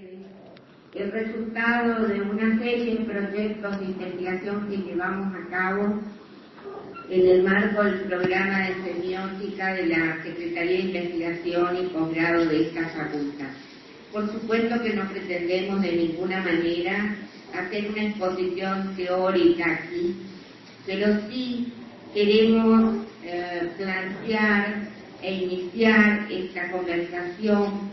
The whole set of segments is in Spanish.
el resultado de una serie de proyectos de investigación que llevamos a cabo en el marco del programa de semiótica de la Secretaría de Investigación y Posgrado de esta facultad. Por supuesto que no pretendemos de ninguna manera hacer una exposición teórica aquí, pero sí queremos plantear e iniciar esta conversación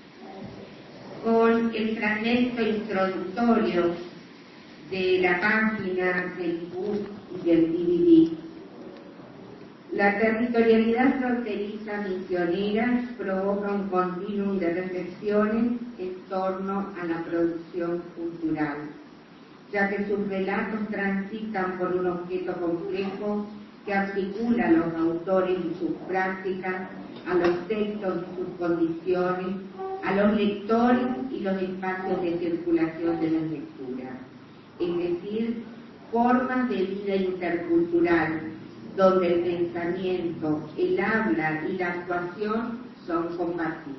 con el fragmento introductorio de la página del book y del DVD. La territorialidad fronteriza misionera provoca un continuum de reflexiones en torno a la producción cultural, ya que sus relatos transitan por un objeto complejo que articula a los autores y sus prácticas, a los textos y sus condiciones, a los lectores y los espacios de circulación de las lecturas, es decir, formas de vida intercultural, donde el pensamiento, el habla y la actuación son compartidas.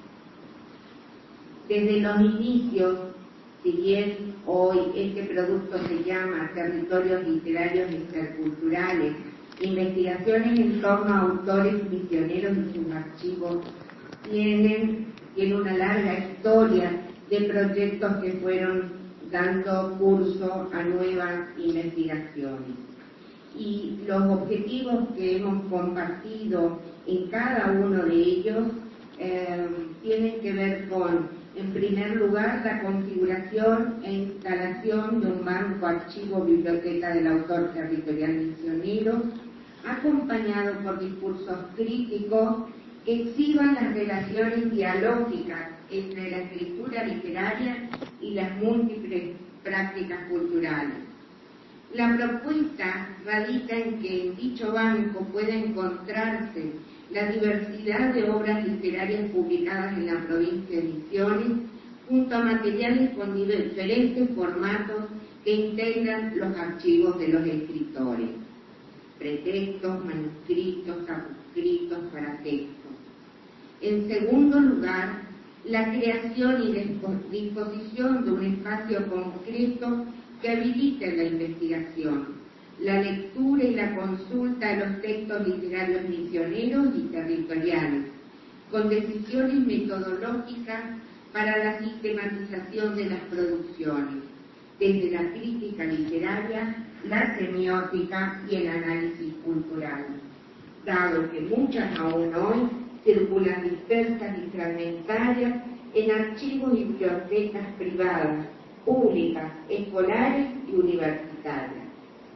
Desde los inicios, si bien hoy este producto se llama Territorios Literarios Interculturales, investigaciones en torno a autores misioneros y sus archivos, tiene una larga historia de proyectos que fueron dando curso a nuevas investigaciones. Y los objetivos que hemos compartido en cada uno de ellos tienen que ver con, en primer lugar, la configuración e instalación de un banco archivo biblioteca del autor territorial misionero, acompañado por discursos críticos que exhiban las relaciones dialógicas entre la escritura literaria y las múltiples prácticas culturales. La propuesta radica en que en dicho banco pueda encontrarse la diversidad de obras literarias publicadas en la provincia de Misiones, junto a materiales con diferentes formatos que integran los archivos de los escritores: pretextos, manuscritos, capuscritos, paratextos. En segundo lugar, la creación y disposición de un espacio concreto que habilite la investigación, la lectura y la consulta de los textos literarios misioneros y territoriales, con decisiones metodológicas para la sistematización de las producciones, desde la crítica literaria, la semiótica y el análisis cultural, dado que muchas aún hoy circulan dispersas y fragmentarias en archivos y bibliotecas privadas, públicas, escolares y universitarias.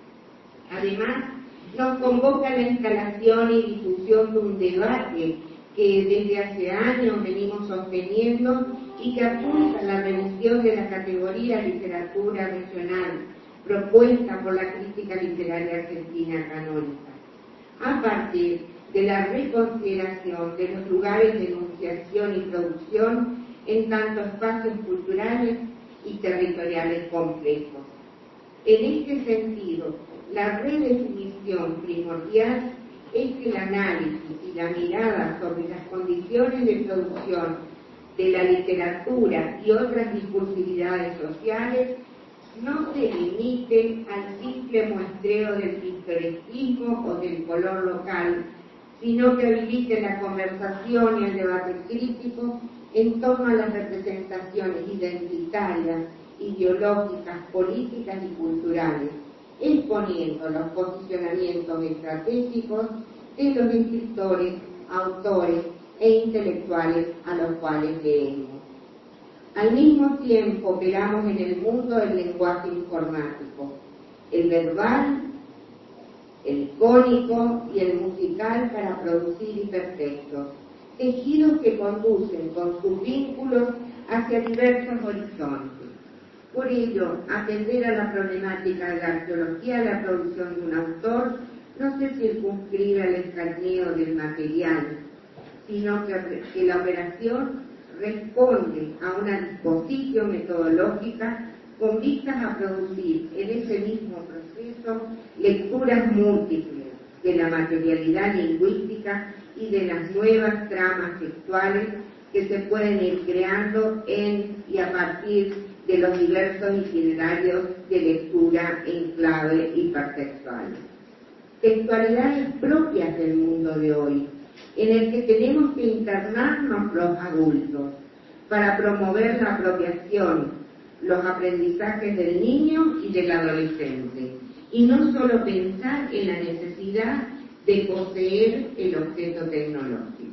Además, nos convoca la instalación y difusión de un debate que desde hace años venimos sosteniendo y que apunta a la revisión de la categoría literatura regional propuesta por la crítica literaria argentina canónica, a partir de la reconsideración de los lugares de enunciación y producción en tanto espacios culturales y territoriales complejos. En este sentido, la redefinición primordial es que el análisis y la mirada sobre las condiciones de producción de la literatura y otras discursividades sociales no se limite al simple muestreo del pintoresquismo o del color local, sino que habilite la conversación y el debate crítico en torno a las representaciones identitarias, ideológicas, políticas y culturales, exponiendo los posicionamientos estratégicos de los escritores, autores e intelectuales a los cuales leemos. Al mismo tiempo operamos en el mundo del lenguaje informático, el verbal, el icónico y el musical para producir hipertextos, tejidos que conducen con sus vínculos hacia diversos horizontes. Por ello, atender a la problemática de la arqueología de la producción de un autor no se circunscribe al escaneo del material, sino que la operación responde a una disposición metodológica con vistas a producir en ese mismo proceso lecturas múltiples de la materialidad lingüística y de las nuevas tramas textuales que se pueden ir creando en y a partir de los diversos itinerarios de lectura en clave hipertextual. Textualidades propias del mundo de hoy, en el que tenemos que internarnos los adultos para promover la apropiación, los aprendizajes del niño y del adolescente, y no solo pensar en la necesidad de poseer el objeto tecnológico.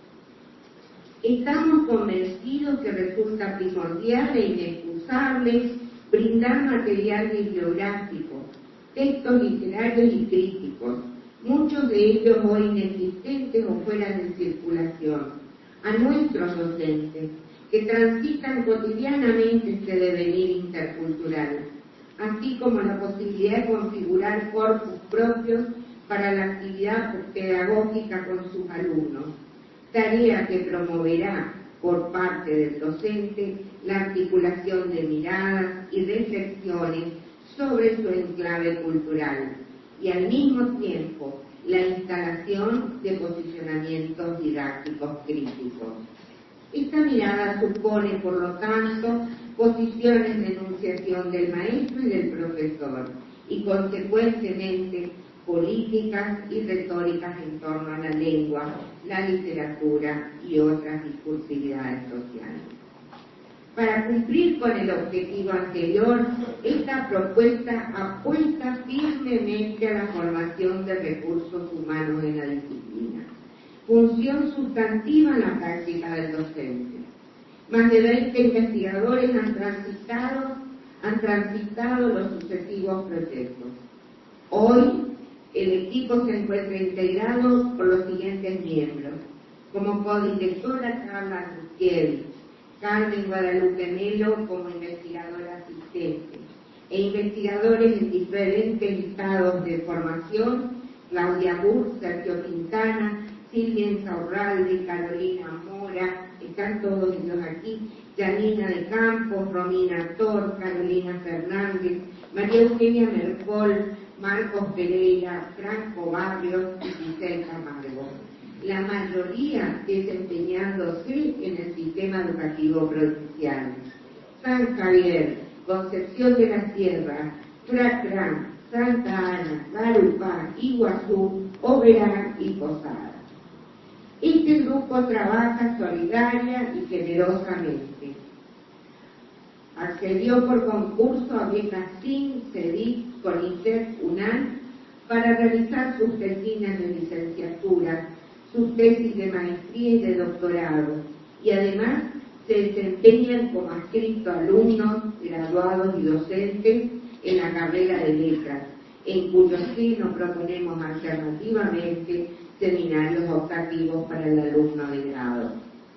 Estamos convencidos que resulta primordial e inexcusable brindar material bibliográfico, textos literarios y críticos, muchos de ellos hoy inexistentes o fuera de circulación, a nuestros docentes, que transitan cotidianamente este devenir intercultural, así como la posibilidad de configurar corpus propios para la actividad pedagógica con sus alumnos, tarea que promoverá por parte del docente la articulación de miradas y reflexiones sobre su enclave cultural y al mismo tiempo la instalación de posicionamientos didácticos críticos. Esta mirada supone, por lo tanto, posiciones de enunciación del maestro y del profesor, y consecuentemente políticas y retóricas en torno a la lengua, la literatura y otras discursividades sociales. Para cumplir con el objetivo anterior, esta propuesta apuesta firmemente a la formación de recursos humanos en la disciplina, función sustantiva en la práctica del docente. Más de 20 investigadores han transitado los sucesivos proyectos. Hoy, el equipo se encuentra integrado por los siguientes miembros: como codirectora Carla Ruskiewicz, Carmen Guadalupe Melo como investigadora asistente, e investigadores en diferentes estados de formación: Claudia Burr, Sergio Quintana, Silvia Insaurralde, Carolina Mora, están todos ellos aquí, Janina de Campos, Romina Tor, Carolina Fernández, María Eugenia Mercol, Marcos Pereira, Franco Barrios y Giselle Camargo, la mayoría desempeñándose en el sistema educativo provincial. San Javier, Concepción de la Sierra, Fracrán, Santa Ana, Garupá, Iguazú, Oberá y Posada. Este grupo trabaja solidaria y generosamente. Accedió por concurso a becas SIN, CEDIC, CONICET, UNAM para realizar sus tesines de licenciatura, sus tesis de maestría y de doctorado, y además se desempeñan como adscritos alumnos, graduados y docentes en la carrera de letras, en cuyo seno proponemos alternativamente seminarios optativos para el alumno de grado.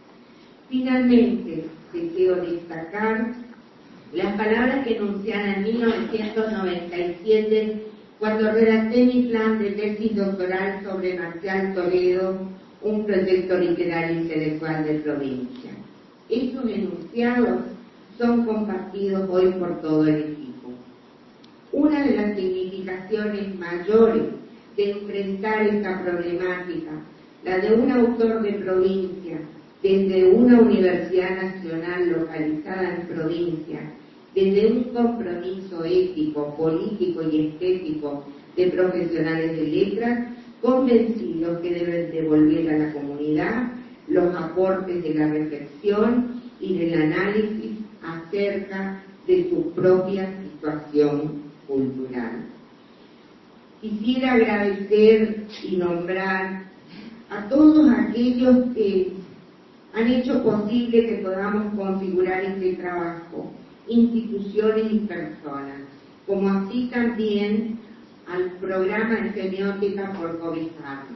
Finalmente, deseo destacar las palabras que enunciaron en 1997 cuando redacté mi plan de tesis doctoral sobre Marcial Toledo, un proyecto literario intelectual de provincia. Esos enunciados son compartidos hoy por todo el equipo. Una de las significaciones mayores de enfrentar esta problemática, la de un autor de provincia, desde una universidad nacional localizada en provincia, desde un compromiso ético, político y estético de profesionales de letras, convencidos que deben devolver a la comunidad los aportes de la reflexión y del análisis acerca de su propia situación cultural. Quisiera agradecer y nombrar a todos aquellos que han hecho posible que podamos configurar este trabajo, instituciones y personas, como así también al programa de semiótica por cobijarnos.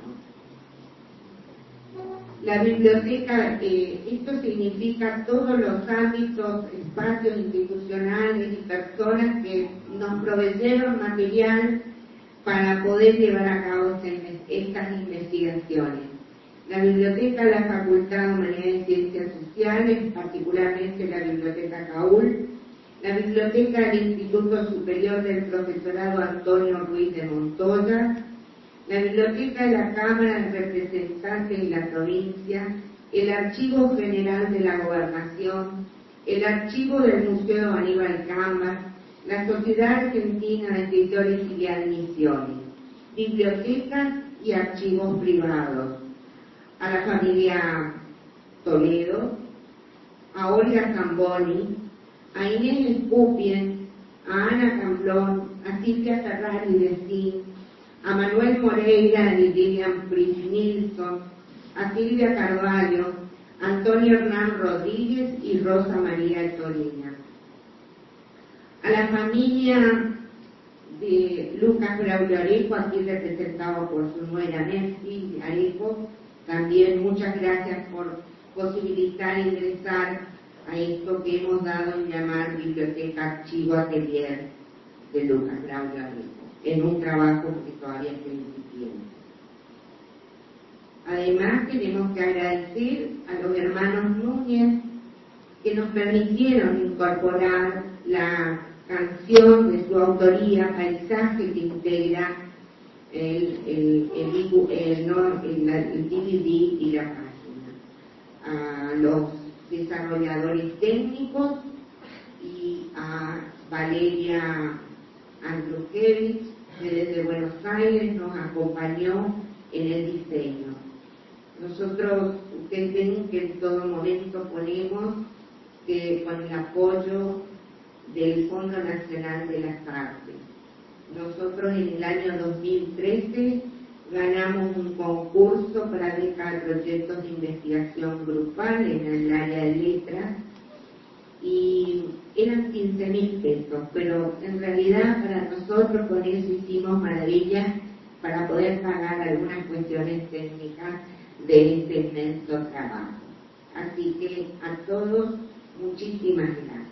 La biblioteca, esto significa todos los ámbitos, espacios institucionales y personas que nos proveyeron material para poder llevar a cabo estas investigaciones. La Biblioteca de la Facultad de Humanidades y Ciencias Sociales, particularmente la Biblioteca CAUL, la Biblioteca del Instituto Superior del Profesorado Antonio Ruiz de Montoya, la Biblioteca de la Cámara de Representantes de la Provincia, el Archivo General de la Gobernación, el archivo del Museo Aníbal Cambas, la Sociedad Argentina de Escritores y de Admisiones, bibliotecas y archivos privados, a la familia Toledo, a Olga Zamboni, a Inés Escupien, a Ana Camblón, a Silvia Ferrari de Sin, a Manuel Moreira y Lilian Pris Nilsson, a Silvia Carvalho, Antonio Hernán Rodríguez y Rosa María Torina. A la familia de Lucas Braulio Areco, aquí representado por su nuera Messi Areco, también muchas gracias por posibilitar ingresar a esto que hemos dado en llamar Biblioteca Archivo Atelier de Lucas Braulio Areco, en un trabajo que todavía está incipiente. Además, tenemos que agradecer a los hermanos Núñez que nos permitieron incorporar la canción de su autoría, Paisaje, que integra el DVD y la página. A los desarrolladores técnicos y a Valeria Andrukevich, que desde Buenos Aires nos acompañó en el diseño. Nosotros, ustedes ven que en todo momento ponemos que con el apoyo del Fondo Nacional de las Artes. Nosotros en el año 2013 ganamos un concurso para beca de proyectos de investigación grupal en el área de letras y eran 15.000 pesos, pero en realidad para nosotros con eso hicimos maravillas para poder pagar algunas cuestiones técnicas de este inmenso trabajo. Así que a todos, muchísimas gracias.